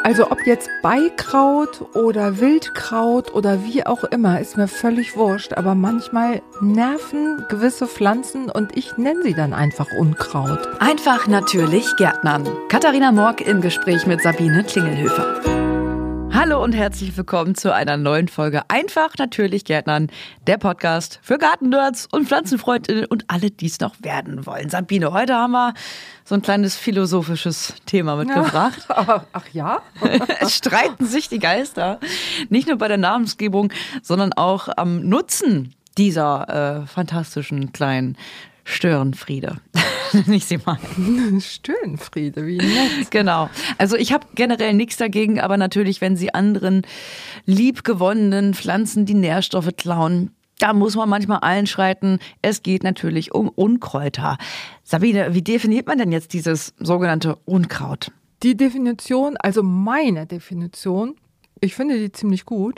Also ob jetzt Beikraut oder Wildkraut oder wie auch immer, ist mir völlig wurscht. Aber manchmal nerven gewisse Pflanzen und ich nenne sie dann einfach Unkraut. Einfach natürlich Gärtnern. Katharina Morck im Gespräch mit Sabine Klingelhöfer. Hallo und herzlich willkommen zu einer neuen Folge Einfach natürlich Gärtnern, der Podcast für Gartennerds und Pflanzenfreundinnen und alle, die es noch werden wollen. Sabine, heute haben wir so ein kleines philosophisches Thema mitgebracht. Ja, ach ja? Es streiten sich die Geister, nicht nur bei der Namensgebung, sondern auch am Nutzen dieser fantastischen kleinen Störenfriede. Nicht sie mal. Störenfriede, wie nett. Genau. Also ich habe generell nichts dagegen, aber natürlich, wenn sie anderen liebgewonnenen Pflanzen die Nährstoffe klauen, da muss man manchmal einschreiten. Es geht natürlich um Unkräuter. Sabine, wie definiert man denn jetzt dieses sogenannte Unkraut? Die Definition, also meine Definition, ich finde die ziemlich gut.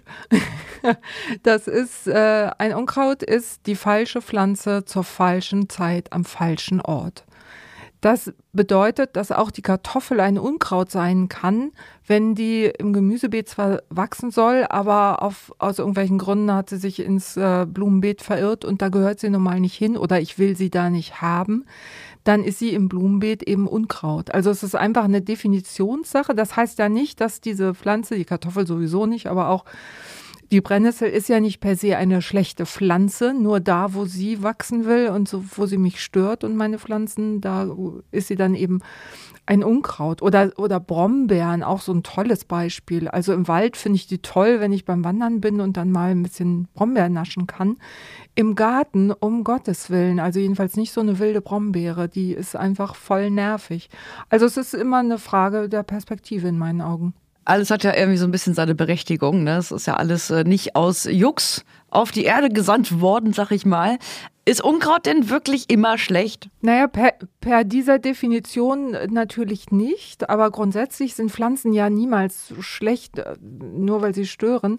Das ist, ein Unkraut ist die falsche Pflanze zur falschen Zeit am falschen Ort. Das bedeutet, dass auch die Kartoffel ein Unkraut sein kann, wenn die im Gemüsebeet zwar wachsen soll, aber aus irgendwelchen Gründen hat sie sich ins Blumenbeet verirrt und da gehört sie nun mal nicht hin oder ich will sie da nicht haben. Dann ist sie im Blumenbeet eben Unkraut. Also es ist einfach eine Definitionssache. Das heißt ja nicht, dass diese Pflanze, die Kartoffel sowieso nicht, aber auch die Brennnessel ist ja nicht per se eine schlechte Pflanze, nur da, wo sie wachsen will und so, wo sie mich stört und meine Pflanzen, da ist sie dann eben ein Unkraut. Oder Brombeeren, auch so ein tolles Beispiel. Also im Wald finde ich die toll, wenn ich beim Wandern bin und dann mal ein bisschen Brombeeren naschen kann. Im Garten, um Gottes Willen, also jedenfalls nicht so eine wilde Brombeere, die ist einfach voll nervig. Also es ist immer eine Frage der Perspektive in meinen Augen. Alles hat ja irgendwie so ein bisschen seine Berechtigung, ne? Es ist ja alles nicht aus Jux auf die Erde gesandt worden, sag ich mal. Ist Unkraut denn wirklich immer schlecht? Naja, per dieser Definition natürlich nicht, aber grundsätzlich sind Pflanzen ja niemals schlecht, nur weil sie stören.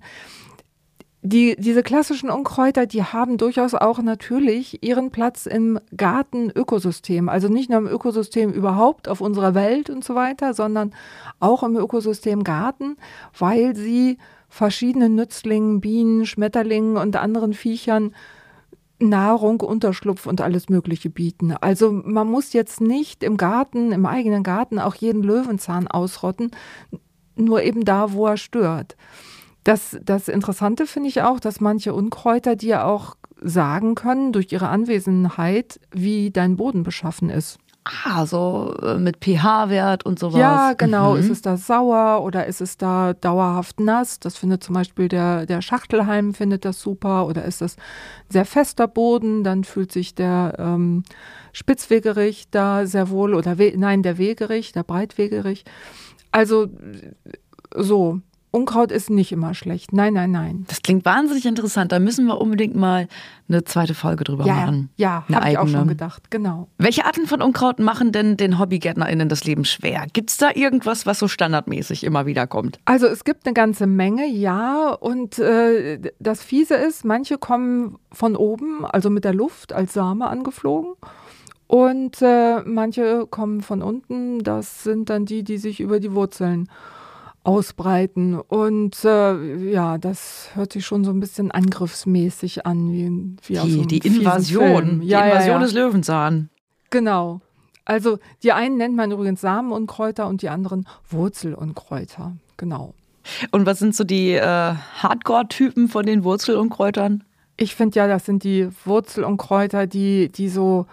Diese klassischen Unkräuter, die haben durchaus auch natürlich ihren Platz im Gartenökosystem. Also nicht nur im Ökosystem überhaupt auf unserer Welt und so weiter, sondern auch im Ökosystem Garten, weil sie verschiedenen Nützlingen, Bienen, Schmetterlingen und anderen Viechern Nahrung, Unterschlupf und alles Mögliche bieten. Also man muss jetzt nicht im Garten, im eigenen Garten auch jeden Löwenzahn ausrotten, nur eben da, wo er stört. Das Interessante finde ich auch, dass manche Unkräuter dir auch sagen können, durch ihre Anwesenheit, wie dein Boden beschaffen ist. Ah, so mit pH-Wert und sowas. Ja, genau. Ist es da sauer oder ist es da dauerhaft nass? Das findet zum Beispiel der Schachtelhalm findet das super. Oder ist das sehr fester Boden? Dann fühlt sich der Spitzwegerich da sehr wohl. Oder der Wegerich, der Breitwegerich. Also so. Unkraut ist nicht immer schlecht. Nein, nein, nein. Das klingt wahnsinnig interessant. Da müssen wir unbedingt mal eine zweite Folge drüber machen. Ja, habe ich auch schon gedacht, genau. Welche Arten von Unkraut machen denn den HobbygärtnerInnen das Leben schwer? Gibt es da irgendwas, was so standardmäßig immer wieder kommt? Also es gibt eine ganze Menge, ja. Und das Fiese ist, manche kommen von oben, also mit der Luft als Same angeflogen. Und manche kommen von unten. Das sind dann die sich über die Wurzeln ausbreiten und das hört sich schon so ein bisschen angriffsmäßig an, wie aus so einem die Invasion, die Invasion des Löwenzahn. Genau. Also die einen nennt man übrigens Samenunkräuter und die anderen Wurzelunkräuter. Genau. Und was sind so die Hardcore-Typen von den Wurzelunkräutern? Ich finde ja, das sind die Wurzelunkräuter, die so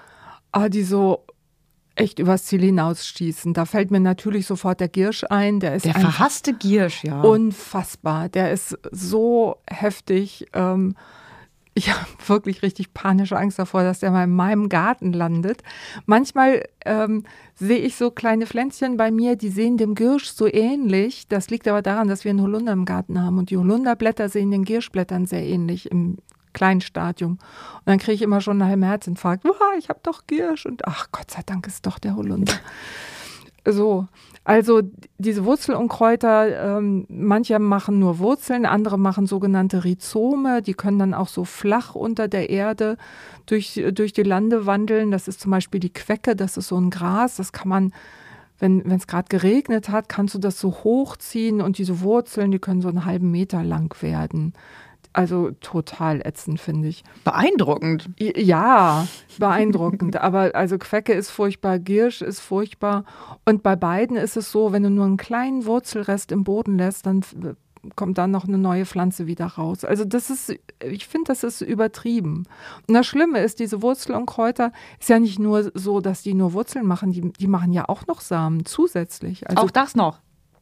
echt übers Ziel hinausschießen. Da fällt mir natürlich sofort der Giersch ein. Der verhasste Giersch, ja. Unfassbar. Der ist so heftig. Ich habe wirklich richtig panische Angst davor, dass der mal in meinem Garten landet. Manchmal sehe ich so kleine Pflänzchen bei mir, die sehen dem Giersch so ähnlich. Das liegt aber daran, dass wir einen Holunder im Garten haben. Und die Holunderblätter sehen den Gierschblättern sehr ähnlich im kleinen Stadium. Und dann kriege ich immer schon einen halben Herzinfarkt. Ich habe doch Giersch. Und ach, Gott sei Dank ist doch der Holunder. So, also diese Wurzelunkräuter, manche machen nur Wurzeln, andere machen sogenannte Rhizome. Die können dann auch so flach unter der Erde durch die Lande wandeln. Das ist zum Beispiel die Quecke, das ist so ein Gras. Das kann man wenn es gerade geregnet hat, kannst du das so hochziehen und diese Wurzeln, die können so einen halben Meter lang werden. Also total ätzend, finde ich. Beeindruckend. Ja, beeindruckend. Aber also Quecke ist furchtbar, Giersch ist furchtbar. Und bei beiden ist es so, wenn du nur einen kleinen Wurzelrest im Boden lässt, dann kommt dann noch eine neue Pflanze wieder raus. Also ich finde, das ist übertrieben. Und das Schlimme ist, diese Wurzelunkräuter ist ja nicht nur so, dass die nur Wurzeln machen, die machen ja auch noch Samen zusätzlich. Also auch das noch.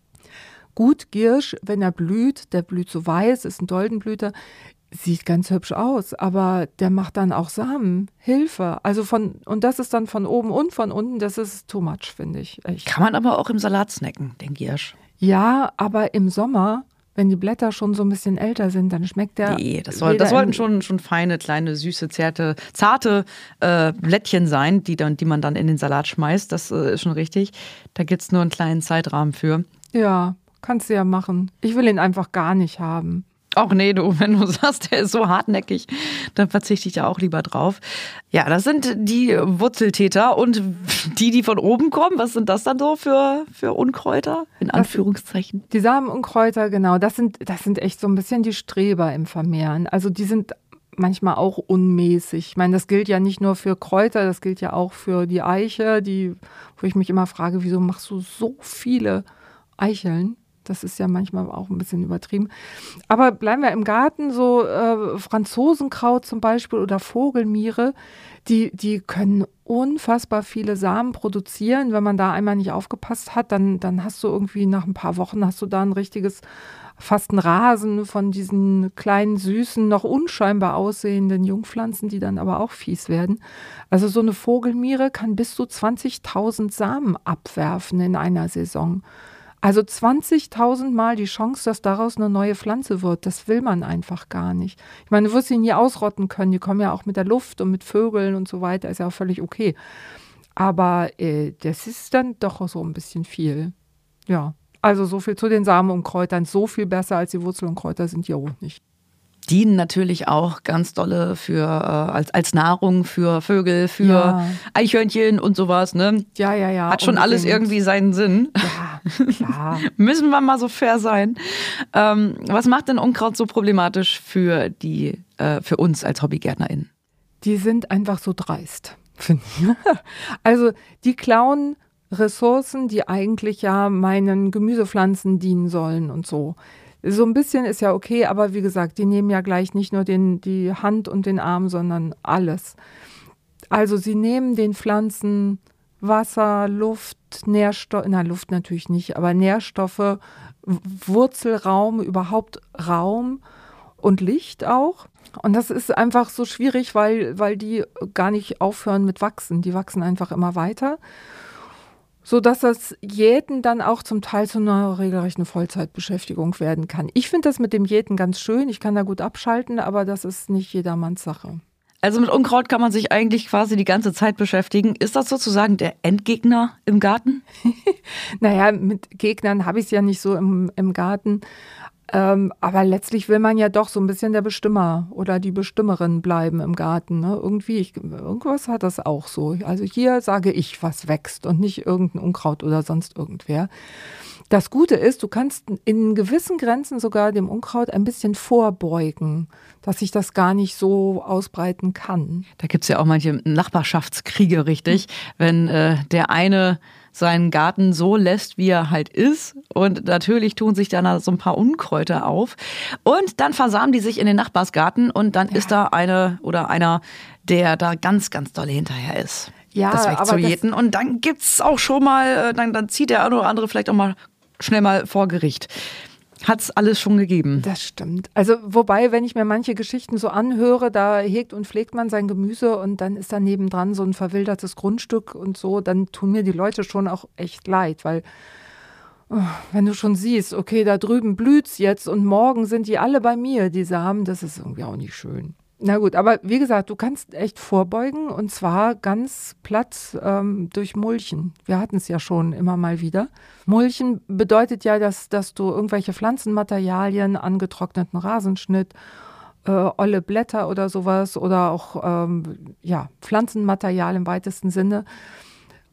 Gut, Giersch, wenn er blüht, der blüht so weiß, ist ein Doldenblüter, sieht ganz hübsch aus, aber der macht dann auch Samen, Hilfe. Also und das ist dann von oben und von unten, das ist too much, finde ich. Echt. Kann man aber auch im Salat snacken, den Giersch. Ja, aber im Sommer, wenn die Blätter schon so ein bisschen älter sind, dann schmeckt der. Nee, das sollten schon feine, kleine, süße, zarte Blättchen sein, die man dann in den Salat schmeißt. Das ist schon richtig. Da gibt es nur einen kleinen Zeitrahmen für. Ja. Kannst du ja machen. Ich will ihn einfach gar nicht haben. Ach nee, wenn du sagst, der ist so hartnäckig, dann verzichte ich da auch lieber drauf. Ja, das sind die Wurzeltäter und die von oben kommen. Was sind das dann so für Unkräuter, in Anführungszeichen? Die Samenunkräuter, genau, das sind echt so ein bisschen die Streber im Vermehren. Also die sind manchmal auch unmäßig. Ich meine, das gilt ja nicht nur für Kräuter, das gilt ja auch für die Eiche, wo ich mich immer frage, wieso machst du so viele Eicheln? Das ist ja manchmal auch ein bisschen übertrieben. Aber bleiben wir im Garten, so Franzosenkraut zum Beispiel oder Vogelmiere, die können unfassbar viele Samen produzieren. Wenn man da einmal nicht aufgepasst hat, dann hast du irgendwie nach ein paar Wochen hast du da ein richtiges, fast ein Rasen von diesen kleinen, süßen, noch unscheinbar aussehenden Jungpflanzen, die dann aber auch fies werden. Also so eine Vogelmiere kann bis zu 20.000 Samen abwerfen in einer Saison. Also 20.000 Mal die Chance, dass daraus eine neue Pflanze wird, das will man einfach gar nicht. Ich meine, du wirst sie nie ausrotten können, die kommen ja auch mit der Luft und mit Vögeln und so weiter, ist ja auch völlig okay. Aber das ist dann doch so ein bisschen viel. Ja, also so viel zu den Samenunkräutern, so viel besser als die Wurzelunkräuter sind die auch nicht. Dienen natürlich auch ganz dolle als Nahrung für Vögel, für Eichhörnchen und sowas, ne? Ja. Hat schon alles irgendwie seinen Sinn. Ja, klar. Müssen wir mal so fair sein. Was macht denn Unkraut so problematisch für uns als HobbygärtnerInnen? Die sind einfach so dreist, finde ich. Also die klauen Ressourcen, die eigentlich ja meinen Gemüsepflanzen dienen sollen und so. So ein bisschen ist ja okay, aber wie gesagt, die nehmen ja gleich nicht nur die Hand und den Arm, sondern alles. Also sie nehmen den Pflanzen Wasser, Luft, Nährstoffe, Luft natürlich nicht, aber Nährstoffe, Wurzelraum, überhaupt Raum und Licht auch. Und das ist einfach so schwierig, weil die gar nicht aufhören mit Wachsen. Die wachsen einfach immer weiter. Sodass das Jäten dann auch zum Teil zu einer regelrechten Vollzeitbeschäftigung werden kann. Ich finde das mit dem Jäten ganz schön, ich kann da gut abschalten, aber das ist nicht jedermanns Sache. Also mit Unkraut kann man sich eigentlich quasi die ganze Zeit beschäftigen. Ist das sozusagen der Endgegner im Garten? Naja, mit Gegnern habe ich es ja nicht so im Garten. Aber letztlich will man ja doch so ein bisschen der Bestimmer oder die Bestimmerin bleiben im Garten. Ne? Irgendwas hat das auch so. Also hier sage ich, was wächst und nicht irgendein Unkraut oder sonst irgendwer. Das Gute ist, du kannst in gewissen Grenzen sogar dem Unkraut ein bisschen vorbeugen, dass sich das gar nicht so ausbreiten kann. Da gibt es ja auch manche Nachbarschaftskriege, richtig? Wenn der eine seinen Garten so lässt, wie er halt ist. Und natürlich tun sich dann so ein paar Unkräuter auf. Und dann versamen die sich in den Nachbarsgarten und dann ist da eine oder einer, der da ganz, ganz doll hinterher ist. Ja, das wegzujäten. Und dann gibt's auch schon mal, dann zieht der eine oder andere vielleicht auch mal schnell mal vor Gericht. Hat's alles schon gegeben. Das stimmt. Also wobei, wenn ich mir manche Geschichten so anhöre, da hegt und pflegt man sein Gemüse und dann ist da nebendran so ein verwildertes Grundstück und so, dann tun mir die Leute schon auch echt leid, weil wenn du schon siehst, okay, da drüben blüht's jetzt und morgen sind die alle bei mir, die Samen, das ist irgendwie auch nicht schön. Na gut, aber wie gesagt, du kannst echt vorbeugen und zwar ganz platt durch Mulchen. Wir hatten es ja schon immer mal wieder. Mulchen bedeutet ja, dass du irgendwelche Pflanzenmaterialien, angetrockneten Rasenschnitt, olle Blätter oder sowas oder auch Pflanzenmaterial im weitesten Sinne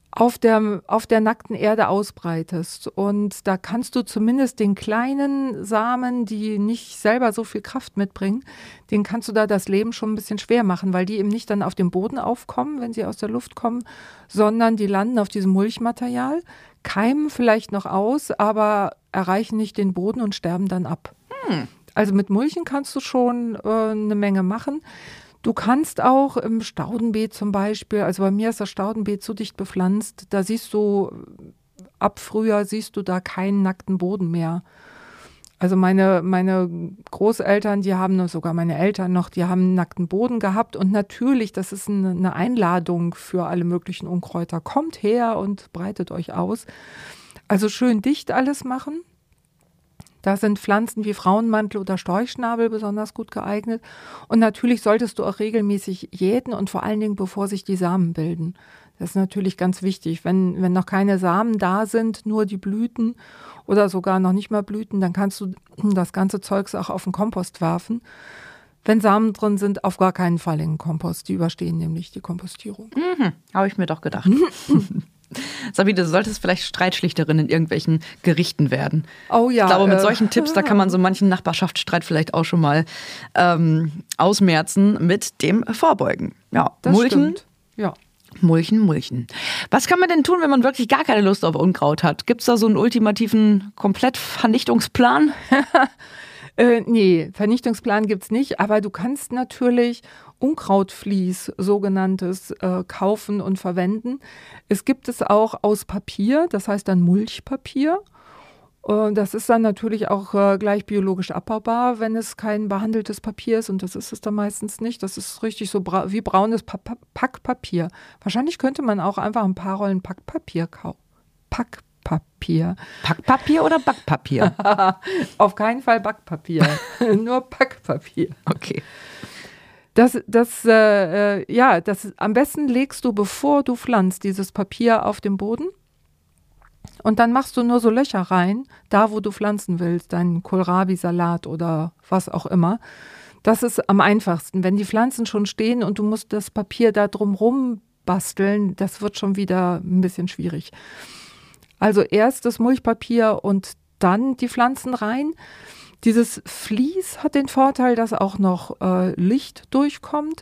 auf der nackten Erde ausbreitest. Und da kannst du zumindest den kleinen Samen, die nicht selber so viel Kraft mitbringen, denen kannst du da das Leben schon ein bisschen schwer machen, weil die eben nicht dann auf dem Boden aufkommen, wenn sie aus der Luft kommen, sondern die landen auf diesem Mulchmaterial, keimen vielleicht noch aus, aber erreichen nicht den Boden und sterben dann ab. Also mit Mulchen kannst du schon eine Menge machen. Du kannst auch im Staudenbeet zum Beispiel, also bei mir ist das Staudenbeet so dicht bepflanzt, da siehst du, ab Frühjahr siehst du da keinen nackten Boden mehr. Also meine Großeltern, die haben, sogar meine Eltern noch, die haben einen nackten Boden gehabt. Und natürlich, das ist eine Einladung für alle möglichen Unkräuter. Kommt her und breitet euch aus. Also schön dicht alles machen. Da sind Pflanzen wie Frauenmantel oder Storchschnabel besonders gut geeignet. Und natürlich solltest du auch regelmäßig jäten und vor allen Dingen, bevor sich die Samen bilden. Das ist natürlich ganz wichtig. Wenn noch keine Samen da sind, nur die Blüten oder sogar noch nicht mal Blüten, dann kannst du das ganze Zeugs auch auf den Kompost werfen. Wenn Samen drin sind, auf gar keinen Fall in den Kompost. Die überstehen nämlich die Kompostierung. Habe ich mir doch gedacht. Sabine, du solltest vielleicht Streitschlichterin in irgendwelchen Gerichten werden. Oh ja. Ich glaube, mit solchen Tipps, da kann man so manchen Nachbarschaftsstreit vielleicht auch schon mal ausmerzen mit dem Vorbeugen. Ja, das Mulchen. Stimmt. Ja. Mulchen. Was kann man denn tun, wenn man wirklich gar keine Lust auf Unkraut hat? Gibt es da so einen ultimativen Komplettvernichtungsplan? Nee, Vernichtungsplan gibt's nicht, aber du kannst natürlich Unkrautvlies, sogenanntes, kaufen und verwenden. Es gibt es auch aus Papier, das heißt dann Mulchpapier. Das ist dann natürlich auch gleich biologisch abbaubar, wenn es kein behandeltes Papier ist, und das ist es dann meistens nicht. Das ist richtig so wie braunes Packpapier. Wahrscheinlich könnte man auch einfach ein paar Rollen Packpapier kaufen. Packpapier oder Backpapier? Auf keinen Fall Backpapier, nur Packpapier. Okay. Das am besten legst du, bevor du pflanzt, dieses Papier auf den Boden. Und dann machst du nur so Löcher rein, da wo du pflanzen willst, deinen Kohlrabi-Salat oder was auch immer. Das ist am einfachsten. Wenn die Pflanzen schon stehen und du musst das Papier da drumrum basteln, das wird schon wieder ein bisschen schwierig. Also erst das Mulchpapier und dann die Pflanzen rein. Dieses Vlies hat den Vorteil, dass auch noch Licht durchkommt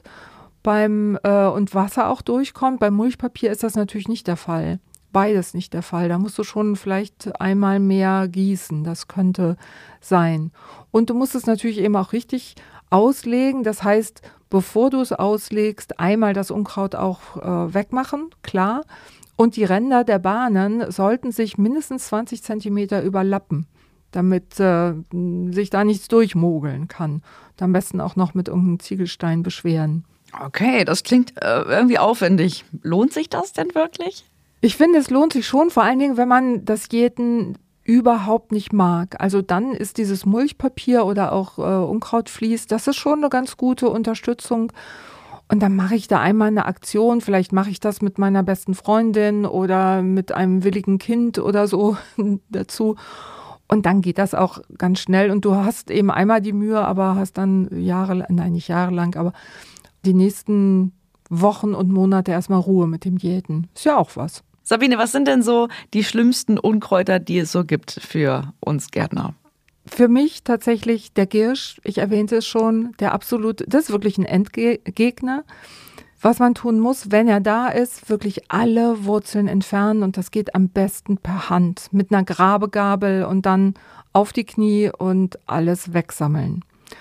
und Wasser auch durchkommt. Beim Mulchpapier ist das natürlich nicht der Fall. Beides nicht der Fall. Da musst du schon vielleicht einmal mehr gießen. Das könnte sein. Und du musst es natürlich eben auch richtig auslegen. Das heißt, bevor du es auslegst, einmal das Unkraut auch wegmachen, klar. Und die Ränder der Bahnen sollten sich mindestens 20 Zentimeter überlappen, damit sich da nichts durchmogeln kann. Und am besten auch noch mit irgendeinem Ziegelstein beschweren. Okay, das klingt irgendwie aufwendig. Lohnt sich das denn wirklich? Ich finde, es lohnt sich schon, vor allen Dingen, wenn man das Jäten überhaupt nicht mag. Also dann ist dieses Mulchpapier oder auch Unkrautvlies, das ist schon eine ganz gute Unterstützung. Und dann mache ich da einmal eine Aktion, vielleicht mache ich das mit meiner besten Freundin oder mit einem willigen Kind oder so dazu. Und dann geht das auch ganz schnell und du hast eben einmal die Mühe, aber hast dann nicht jahrelang, aber die nächsten Wochen und Monate erstmal Ruhe mit dem Jäten. Ist ja auch was. Sabine, was sind denn so die schlimmsten Unkräuter, die es so gibt für uns Gärtner? Für mich tatsächlich der Giersch, ich erwähnte es schon, das ist wirklich ein Endgegner. Was man tun muss, wenn er da ist, wirklich alle Wurzeln entfernen, und das geht am besten per Hand mit einer Grabegabel und dann auf die Knie und alles wegsammeln.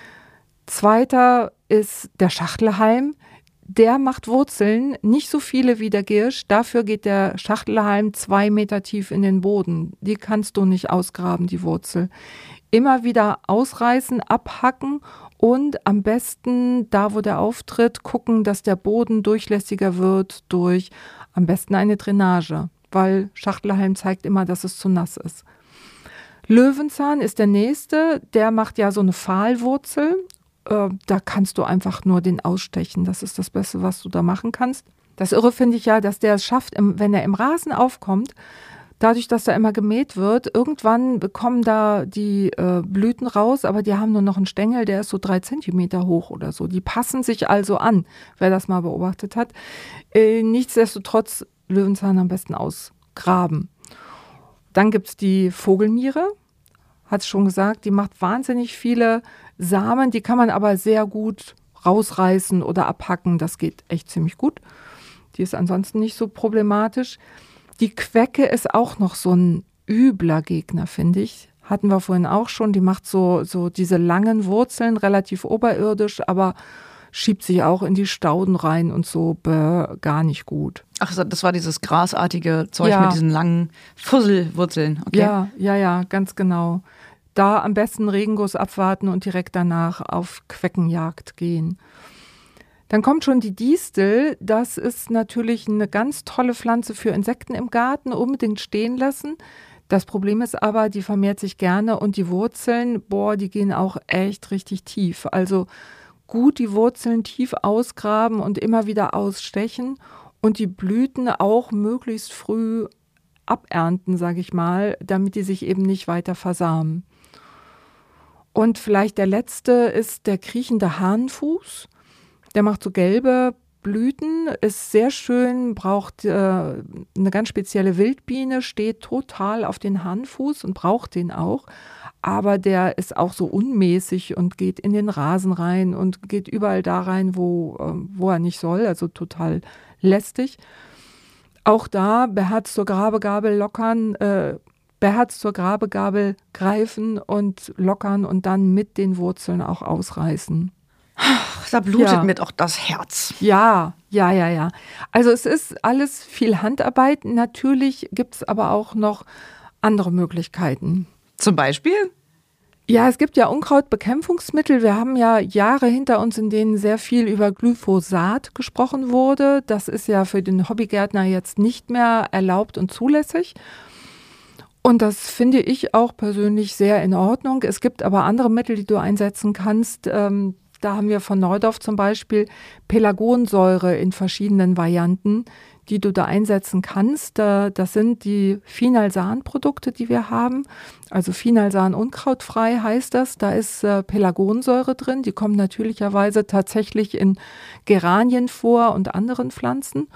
Zweiter ist der Schachtelhalm. Der macht Wurzeln, nicht so viele wie der Giersch. Dafür geht der Schachtelhalm 2 Meter tief in den Boden. Die kannst du nicht ausgraben, die Wurzel. Immer wieder ausreißen, abhacken und am besten, da wo der auftritt, gucken, dass der Boden durchlässiger wird durch am besten eine Drainage, weil Schachtelhalm zeigt immer, dass es zu nass ist. Löwenzahn ist der nächste, der macht ja so eine Pfahlwurzel. Da kannst du einfach nur den ausstechen. Das ist das Beste, was du da machen kannst. Das Irre finde ich ja, dass der es schafft, wenn er im Rasen aufkommt, dadurch, dass da immer gemäht wird, irgendwann bekommen da die Blüten raus, aber die haben nur noch einen Stängel, der ist so 3 Zentimeter hoch oder so. Die passen sich also an, wer das mal beobachtet hat. Nichtsdestotrotz Löwenzahn am besten ausgraben. Dann gibt es die Vogelmiere, hat es schon gesagt, die macht wahnsinnig viele Samen, die kann man aber sehr gut rausreißen oder abhacken, das geht echt ziemlich gut. Die ist ansonsten nicht so problematisch. Die Quecke ist auch noch so ein übler Gegner, finde ich. Hatten wir vorhin auch schon, die macht so diese langen Wurzeln, relativ oberirdisch, aber schiebt sich auch in die Stauden rein und so gar nicht gut. Ach, das war dieses grasartige Zeug mit diesen langen Fusselwurzeln. Okay. Ja, ganz genau. Da am besten Regenguss abwarten und direkt danach auf Queckenjagd gehen. Dann kommt schon die Distel. Das ist natürlich eine ganz tolle Pflanze für Insekten im Garten, unbedingt stehen lassen. Das Problem ist aber, die vermehrt sich gerne und die Wurzeln, die gehen auch echt richtig tief. Also gut die Wurzeln tief ausgraben und immer wieder ausstechen und die Blüten auch möglichst früh abernten, sage ich mal, damit die sich eben nicht weiter versamen. Und vielleicht der letzte ist der kriechende Hahnenfuß. Der macht so gelbe Blüten, ist sehr schön, braucht eine ganz spezielle Wildbiene, steht total auf den Hahnenfuß und braucht den auch. Aber der ist auch so unmäßig und geht in den Rasen rein und geht überall da rein, wo er nicht soll, also total lästig. Auch da beherzt zur Grabegabel lockern, beherzt zur Grabegabel greifen und lockern und dann mit den Wurzeln auch ausreißen. Da blutet mir doch das Herz. Ja. Also es ist alles viel Handarbeit. Natürlich gibt es aber auch noch andere Möglichkeiten. Zum Beispiel? Ja, es gibt ja Unkrautbekämpfungsmittel. Wir haben ja Jahre hinter uns, in denen sehr viel über Glyphosat gesprochen wurde. Das ist ja für den Hobbygärtner jetzt nicht mehr erlaubt und zulässig. Und das finde ich auch persönlich sehr in Ordnung. Es gibt aber andere Mittel, die du einsetzen kannst. Da haben wir von Neudorf zum Beispiel Pelargonsäure in verschiedenen Varianten, die du da einsetzen kannst. Das sind die Finalsan-Produkte, die wir haben. Also Finalsan unkrautfrei heißt das. Da ist Pelargonsäure drin. Die kommt natürlicherweise tatsächlich in Geranien vor und anderen Pflanzen.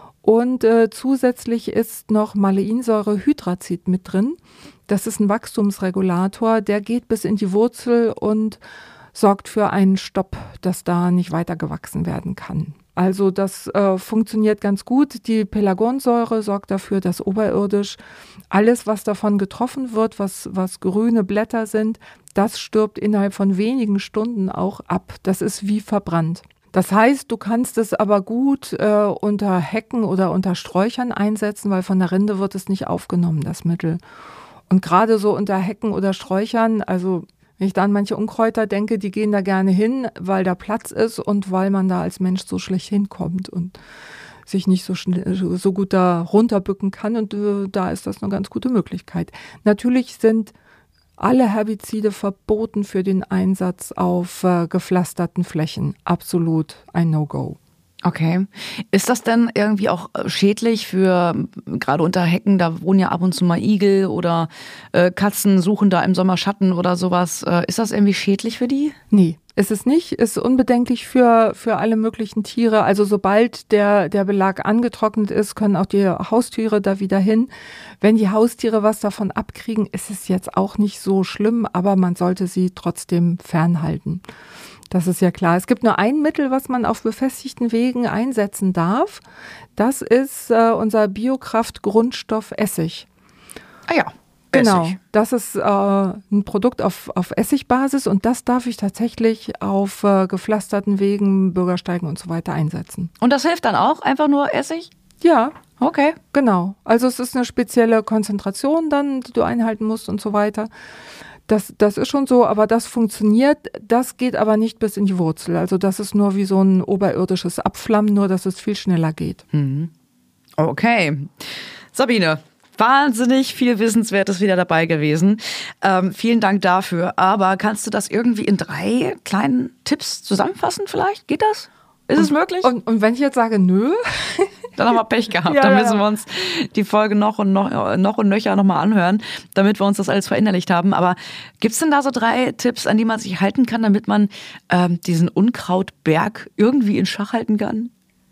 Und zusätzlich ist noch Maleinsäurehydrazid mit drin. Das ist ein Wachstumsregulator. Der geht bis in die Wurzel und sorgt für einen Stopp, dass da nicht weiter gewachsen werden kann. Also das funktioniert ganz gut. Die Pelargonsäure sorgt dafür, dass oberirdisch alles, was davon getroffen wird, was grüne Blätter sind, das stirbt innerhalb von wenigen Stunden auch ab. Das ist wie verbrannt. Das heißt, du kannst es aber gut unter Hecken oder unter Sträuchern einsetzen, weil von der Rinde wird es nicht aufgenommen, das Mittel. Und gerade so unter Hecken oder Sträuchern, also wenn ich da an manche Unkräuter denke, die gehen da gerne hin, weil da Platz ist und weil man da als Mensch so schlecht hinkommt und sich nicht so gut da runterbücken kann. Und da ist das eine ganz gute Möglichkeit. Natürlich sind alle Herbizide verboten für den Einsatz auf gepflasterten Flächen. Absolut ein No-Go. Okay. Ist das denn irgendwie auch schädlich für, gerade unter Hecken, da wohnen ja ab und zu mal Igel oder Katzen suchen da im Sommer Schatten oder sowas. Ist das irgendwie schädlich für die? Nee, ist es nicht. Ist unbedenklich für alle möglichen Tiere. Also sobald der Belag angetrocknet ist, können auch die Haustiere da wieder hin. Wenn die Haustiere was davon abkriegen, ist es jetzt auch nicht so schlimm, aber man sollte sie trotzdem fernhalten. Das ist ja klar. Es gibt nur ein Mittel, was man auf befestigten Wegen einsetzen darf. Das ist unser Biokraft-Grundstoff Essig. Ah ja, genau. Essig. Das ist ein Produkt auf Essigbasis und das darf ich tatsächlich auf gepflasterten Wegen, Bürgersteigen und so weiter einsetzen. Und das hilft dann auch? Einfach nur Essig? Ja. Okay. Genau. Also es ist eine spezielle Konzentration dann, die du einhalten musst und so weiter. Das ist schon so, aber das funktioniert. Das geht aber nicht bis in die Wurzel. Also das ist nur wie so ein oberirdisches Abflammen, nur dass es viel schneller geht. Okay. Sabine, wahnsinnig viel Wissenswertes wieder dabei gewesen. Vielen Dank dafür. Aber kannst du das irgendwie in 3 kleinen Tipps zusammenfassen vielleicht? Geht das? Ist es möglich? Und wenn ich jetzt sage, nö? Dann haben wir Pech gehabt. Ja, dann müssen wir uns die Folge noch und nöcher nochmal anhören, damit wir uns das alles verinnerlicht haben. Aber gibt es denn da so 3 Tipps, an die man sich halten kann, damit man diesen Unkrautberg irgendwie in Schach halten kann?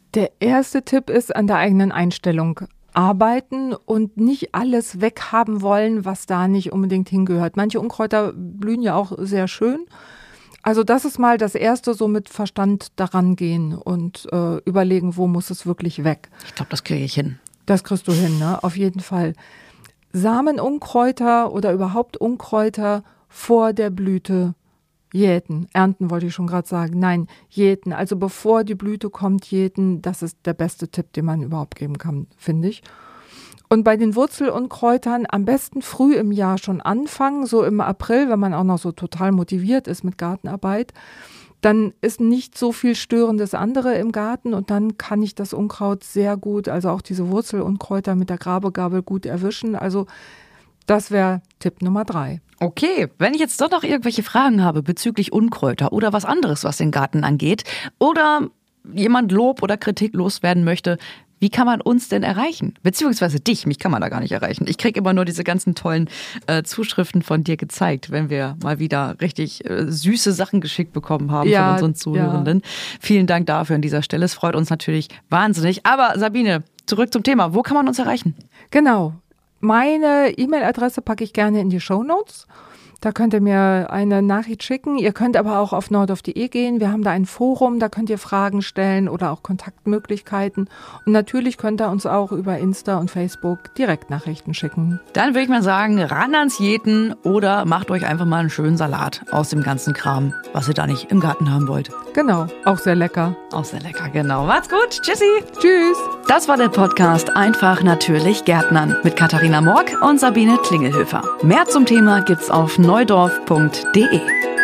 Der erste Tipp ist an der eigenen Einstellung arbeiten und nicht alles weghaben wollen, was da nicht unbedingt hingehört. Manche Unkräuter blühen ja auch sehr schön. Also das ist mal das Erste, so mit Verstand daran gehen und überlegen, wo muss es wirklich weg. Ich glaube, das kriege ich hin. Das kriegst du hin, ne? Auf jeden Fall. Samenunkräuter oder überhaupt Unkräuter vor der Blüte jäten. Ernten wollte ich schon gerade sagen. Nein, jäten. Also bevor die Blüte kommt, jäten. Das ist der beste Tipp, den man überhaupt geben kann, finde ich. Und bei den Wurzelunkräutern am besten früh im Jahr schon anfangen, so im April, wenn man auch noch so total motiviert ist mit Gartenarbeit. Dann ist nicht so viel Störendes andere im Garten und dann kann ich das Unkraut sehr gut, also auch diese Wurzelunkräuter mit der Grabegabel gut erwischen. Also das wäre Tipp Nummer 3. Okay, wenn ich jetzt doch noch irgendwelche Fragen habe bezüglich Unkräuter oder was anderes, was den Garten angeht, oder jemand Lob oder Kritik loswerden möchte, wie kann man uns denn erreichen? Beziehungsweise dich, mich kann man da gar nicht erreichen. Ich kriege immer nur diese ganzen tollen Zuschriften von dir gezeigt, wenn wir mal wieder richtig süße Sachen geschickt bekommen haben von unseren Zuhörenden. Ja. Vielen Dank dafür an dieser Stelle. Es freut uns natürlich wahnsinnig. Aber Sabine, zurück zum Thema. Wo kann man uns erreichen? Genau. Meine E-Mail-Adresse packe ich gerne in die Shownotes. Da könnt ihr mir eine Nachricht schicken. Ihr könnt aber auch auf nordorf.de gehen. Wir haben da ein Forum, da könnt ihr Fragen stellen oder auch Kontaktmöglichkeiten. Und natürlich könnt ihr uns auch über Insta und Facebook Direktnachrichten schicken. Dann würde ich mal sagen, ran ans Jäten oder macht euch einfach mal einen schönen Salat aus dem ganzen Kram, was ihr da nicht im Garten haben wollt. Genau, auch sehr lecker. Auch sehr lecker, genau. Macht's gut, tschüssi. Tschüss. Das war der Podcast Einfach natürlich Gärtnern mit Katharina Mork und Sabine Klingelhöfer. Mehr zum Thema gibt's auf neudorf.de.